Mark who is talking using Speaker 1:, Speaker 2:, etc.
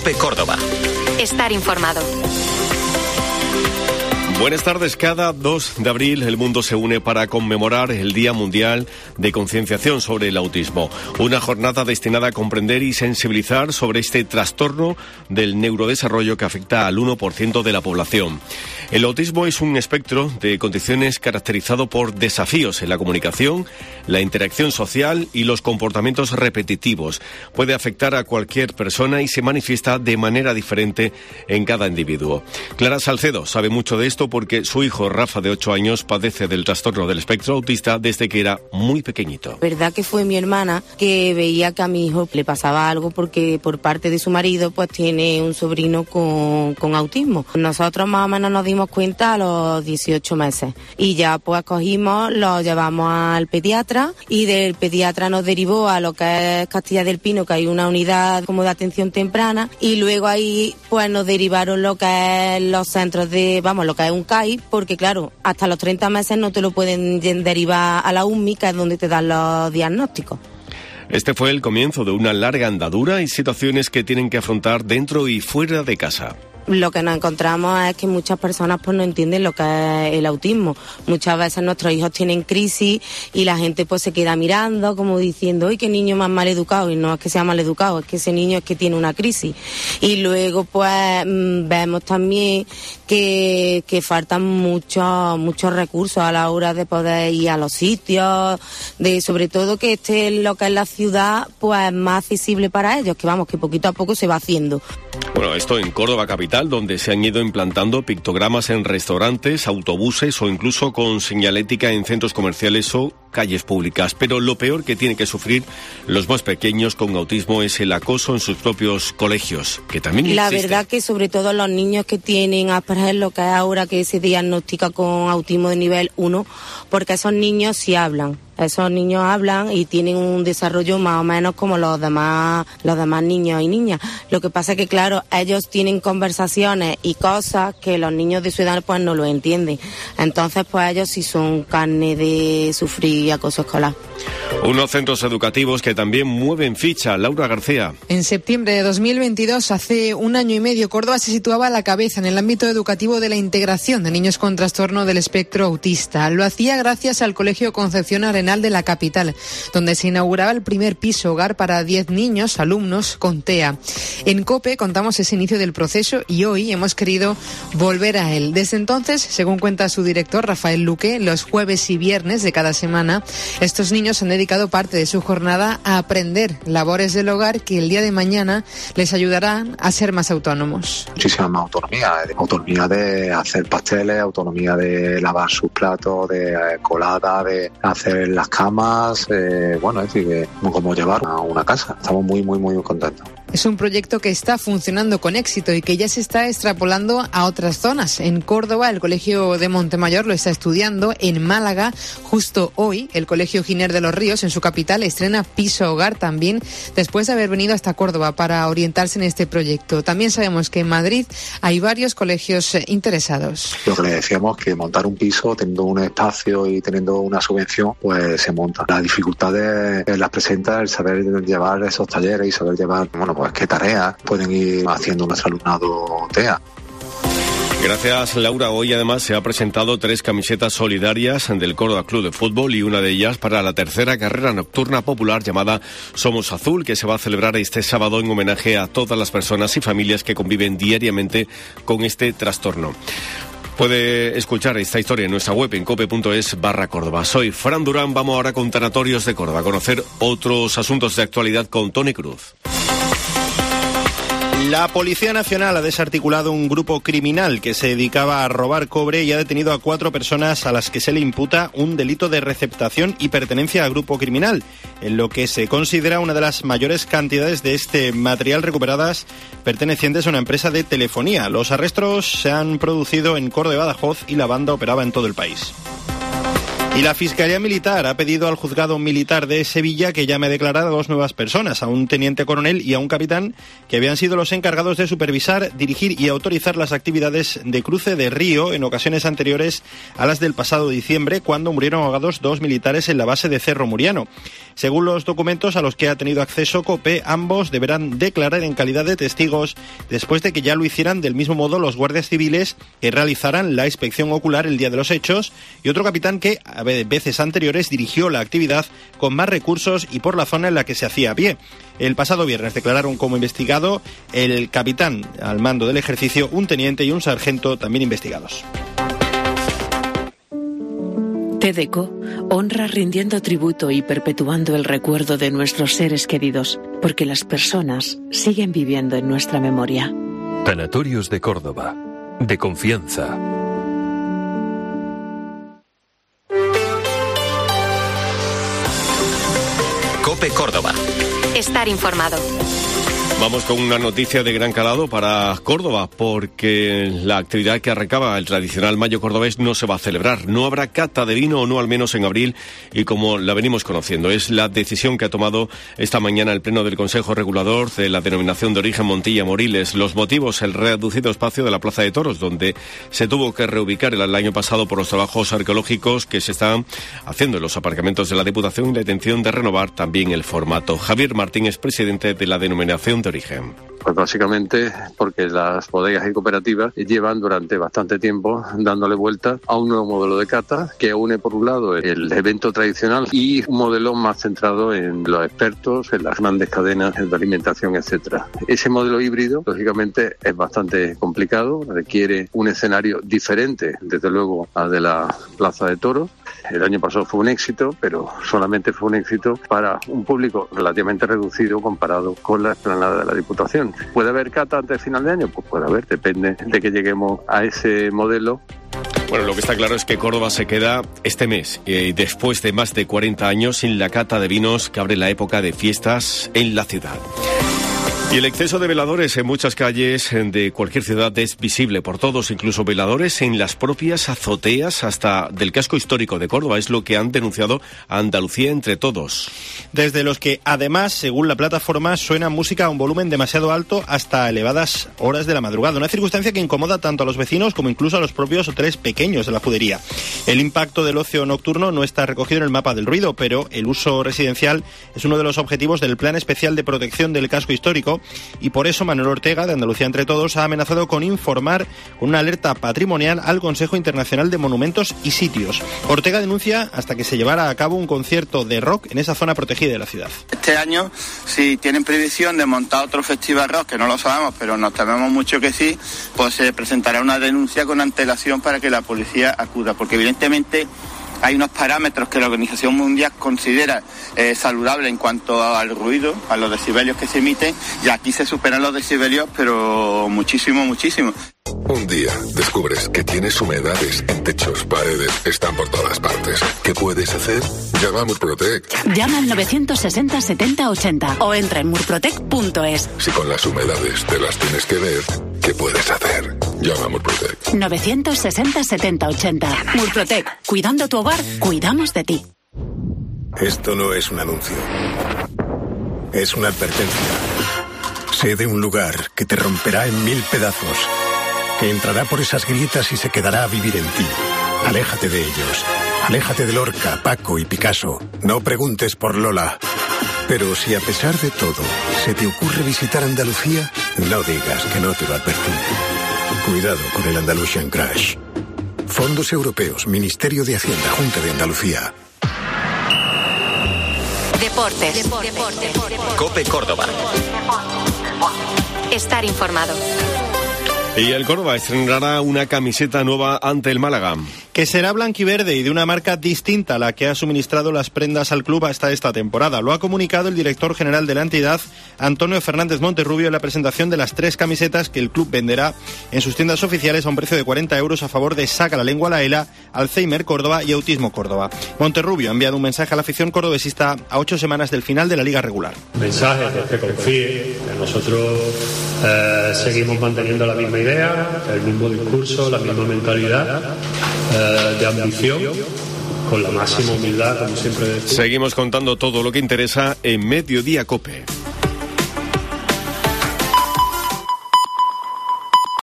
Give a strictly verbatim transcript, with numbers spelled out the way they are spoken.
Speaker 1: COPE Córdoba.
Speaker 2: Estar informado.
Speaker 3: Buenas tardes. Cada dos de abril el mundo se une para conmemorar el Día Mundial de Concienciación sobre el Autismo. Una jornada destinada a comprender y sensibilizar sobre este trastorno del neurodesarrollo que afecta al uno por ciento de la población. El autismo es un espectro de condiciones caracterizado por desafíos en la comunicación, la interacción social y los comportamientos repetitivos. Puede afectar a cualquier persona y se manifiesta de manera diferente en cada individuo. Clara Salcedo sabe mucho de esto porque su hijo Rafa, de ocho años, padece del trastorno del espectro autista desde que era muy pequeñito.
Speaker 4: Verdad que fue mi hermana que veía que a mi hijo le pasaba algo porque por parte de su marido pues tiene un sobrino con, con autismo. Nosotros más o menos nos dimos cuenta a los dieciocho meses y ya pues cogimos, lo llevamos al pediatra y del pediatra nos derivó a lo que es Castilla del Pino, que hay una unidad como de atención temprana, y luego ahí pues nos derivaron lo que es los centros de, vamos, lo que es un C A I, porque claro, hasta los treinta meses no te lo pueden derivar a la U M I, que es donde te dan los diagnósticos.
Speaker 3: Este fue el comienzo de una larga andadura y situaciones que tienen que afrontar dentro y fuera de casa.
Speaker 4: Lo que nos encontramos es que muchas personas pues no entienden lo que es el autismo. Muchas veces nuestros hijos tienen crisis y la gente pues se queda mirando como diciendo, ¡ay, qué niño más mal educado! Y no es que sea mal educado, es que ese niño es que tiene una crisis. Y luego pues mmm, vemos también que, que faltan muchos muchos recursos a la hora de poder ir a los sitios, de sobre todo que esté lo que es la ciudad pues más accesible para ellos, que vamos, que poquito a poco se va haciendo.
Speaker 3: Bueno, esto en Córdoba capital, donde se han ido implantando pictogramas en restaurantes, autobuses o incluso con señalética en centros comerciales o calles públicas. Pero lo peor que tienen que sufrir los más pequeños con autismo es el acoso en sus propios colegios, que también existe.
Speaker 4: La verdad que sobre todo los niños que tienen Asperger, lo que es ahora que se diagnostica con autismo de nivel uno, porque esos niños sí hablan. Esos niños hablan y tienen un desarrollo más o menos como los demás los demás niños y niñas. Lo que pasa es que, claro, ellos tienen conversaciones y cosas que los niños de su edad pues no lo entienden. Entonces, pues ellos sí son carne de sufrir acoso escolar.
Speaker 3: Unos centros educativos que también mueven ficha. Laura García.
Speaker 5: En septiembre de dos mil veintidós, hace un año y medio, Córdoba se situaba a la cabeza en el ámbito educativo de la integración de niños con trastorno del espectro autista. Lo hacía gracias al Colegio Concepción Arenal de la capital, donde se inauguraba el primer piso hogar para diez niños, alumnos con T E A. En COPE contamos ese inicio del proceso y hoy hemos querido volver a él. Desde entonces, según cuenta su director, Rafael Luque, los jueves y viernes de cada semana, estos niños han dedicado parte de su jornada a aprender labores del hogar que el día de mañana les ayudarán a ser más autónomos.
Speaker 6: Muchísima más autonomía, autonomía de hacer pasteles, autonomía de lavar sus platos, de eh, colada, de hacer las camas, eh, bueno, es decir, como llevar a una casa. Estamos muy, muy, muy contentos.
Speaker 5: Es un proyecto que está funcionando con éxito y que ya se está extrapolando a otras zonas. En Córdoba, el Colegio de Montemayor lo está estudiando. En Málaga, justo hoy, el Colegio Giner de los Ríos, en su capital, estrena piso hogar también, después de haber venido hasta Córdoba para orientarse en este proyecto. También sabemos que en Madrid hay varios colegios interesados.
Speaker 6: Lo que le decíamos, que montar un piso teniendo un espacio y teniendo una subvención, pues se monta. Las dificultades las presenta el saber llevar esos talleres y saber llevar, bueno, pues qué tareas pueden ir haciendo nuestro alumnado T E A.
Speaker 3: Gracias, Laura. Hoy además se ha presentado tres camisetas solidarias del Córdoba Club de Fútbol y una de ellas para la tercera carrera nocturna popular llamada Somos Azul, que se va a celebrar este sábado en homenaje a todas las personas y familias que conviven diariamente con este trastorno. Puede escuchar esta historia en nuestra web en cope.es barra Córdoba. Soy Fran Durán. Vamos ahora con Tanatorios de Córdoba a conocer otros asuntos de actualidad con Tony Cruz.
Speaker 7: La Policía Nacional ha desarticulado un grupo criminal que se dedicaba a robar cobre y ha detenido a cuatro personas a las que se le imputa un delito de receptación y pertenencia a grupo criminal, en lo que se considera una de las mayores cantidades de este material recuperadas pertenecientes a una empresa de telefonía. Los arrestos se han producido en Córdoba y Badajoz y la banda operaba en todo el país. Y la Fiscalía Militar ha pedido al Juzgado Militar de Sevilla que llame a declarar a dos nuevas personas, a un teniente coronel y a un capitán, que habían sido los encargados de supervisar, dirigir y autorizar las actividades de cruce de río en ocasiones anteriores a las del pasado diciembre, cuando murieron ahogados dos militares en la base de Cerro Muriano. Según los documentos a los que ha tenido acceso COPE, ambos deberán declarar en calidad de testigos después de que ya lo hicieran del mismo modo los guardias civiles que realizaran la inspección ocular el día de los hechos, y otro capitán que a veces anteriores dirigió la actividad con más recursos y por la zona en la que se hacía a pie. El pasado viernes declararon como investigado el capitán al mando del ejercicio, un teniente y un sargento también investigados.
Speaker 1: TEDeco honra rindiendo tributo y perpetuando el recuerdo de nuestros seres queridos, porque las personas siguen viviendo en nuestra memoria.
Speaker 2: Tanatorios de Córdoba, de confianza.
Speaker 8: COPE Córdoba. Estar informado.
Speaker 3: Vamos con una noticia de gran calado para Córdoba, porque la actividad que arrancaba el tradicional Mayo Cordobés no se va a celebrar. No habrá cata de vino, o no al menos en abril, y como la venimos conociendo. Es la decisión que ha tomado esta mañana el Pleno del Consejo Regulador de la Denominación de Origen Montilla-Moriles. Los motivos: el reducido espacio de la Plaza de Toros, donde se tuvo que reubicar el año pasado por los trabajos arqueológicos que se están haciendo en los aparcamientos de la Diputación, y la intención de renovar también el formato. Javier Martín es presidente de la Denominación de Origen.
Speaker 9: Pues básicamente porque las bodegas y cooperativas llevan durante bastante tiempo dándole vuelta a un nuevo modelo de cata que une por un lado el evento tradicional y un modelo más centrado en los expertos, en las grandes cadenas de alimentación, etcétera. Ese modelo híbrido, lógicamente, es bastante complicado, requiere un escenario diferente, desde luego, al de la Plaza de Toros. El año pasado fue un éxito, pero solamente fue un éxito para un público relativamente reducido comparado con la explanada de la Diputación. ¿Puede haber cata antes de final de año? Pues puede haber, depende de que lleguemos a ese modelo.
Speaker 3: Bueno, lo que está claro es que Córdoba se queda este mes, eh, después de más de cuarenta años, sin la cata de vinos que abre la época de fiestas en la ciudad. Y el exceso de veladores en muchas calles de cualquier ciudad es visible por todos, incluso veladores en las propias azoteas hasta del casco histórico de Córdoba. Es lo que han denunciado a Andalucía Entre Todos.
Speaker 7: Desde los que, además, según la plataforma, suena música a un volumen demasiado alto hasta elevadas horas de la madrugada. Una circunstancia que incomoda tanto a los vecinos como incluso a los propios hoteles pequeños de la judería. El impacto del ocio nocturno no está recogido en el mapa del ruido, pero el uso residencial es uno de los objetivos del Plan Especial de Protección del Casco Histórico, y por eso Manuel Ortega, de Andalucía Entre Todos, ha amenazado con informar con una alerta patrimonial al Consejo Internacional de Monumentos y Sitios. Ortega denuncia hasta que se llevara a cabo un concierto de rock en esa zona protegida de la ciudad.
Speaker 10: Este año, si tienen previsión de montar otro festival rock, que no lo sabemos, pero nos tememos mucho que sí, pues se presentará una denuncia con antelación para que la policía acuda, porque evidentemente hay unos parámetros que la Organización Mundial considera eh, saludable en cuanto al ruido, a los decibelios que se emiten, y aquí se superan los decibelios, pero muchísimo, muchísimo.
Speaker 11: Un día descubres que tienes humedades en techos, paredes, están por todas partes. ¿Qué puedes hacer? Llama a Murprotec.
Speaker 1: Llama al novecientos sesenta setenta ochenta o entra en murprotec punto es.
Speaker 11: Si con las humedades te las tienes que ver, ¿qué puedes hacer? Llama a Murprotec.
Speaker 1: novecientos sesenta setenta ochenta. Murprotec. Cuidando tu hogar, cuidamos de ti.
Speaker 12: Esto no es un anuncio. Es una advertencia. Sé de un lugar que te romperá en mil pedazos, que entrará por esas grietas y se quedará a vivir en ti. Aléjate de ellos. Aléjate de Lorca, Paco y Picasso. No preguntes por Lola. Pero si a pesar de todo se te ocurre visitar Andalucía, no digas que no te lo advertí. Cuidado con el Andalusian Crash. Fondos Europeos, Ministerio de Hacienda, Junta de Andalucía.
Speaker 8: Deportes. Deportes. COPE Córdoba. Estar informado.
Speaker 3: Y el Córdoba estrenará una camiseta nueva ante el Málaga,
Speaker 7: que será blanquiverde y de una marca distinta a la que ha suministrado las prendas al club hasta esta temporada. Lo ha comunicado el director general de la entidad, Antonio Fernández Monterrubio, en la presentación de las tres camisetas que el club venderá en sus tiendas oficiales a un precio de cuarenta euros a favor de Saca la Lengua a la ELA, Alzheimer Córdoba y Autismo Córdoba. Monterrubio ha enviado un mensaje a la afición cordobesista a ocho semanas del final de la Liga regular.
Speaker 13: Mensaje de que confíe, que nosotros eh, seguimos manteniendo la misma idea, el mismo discurso, la misma mentalidad eh, de ambición con la máxima humildad, como siempre decimos.
Speaker 3: Seguimos contando todo lo que interesa en Mediodía COPE.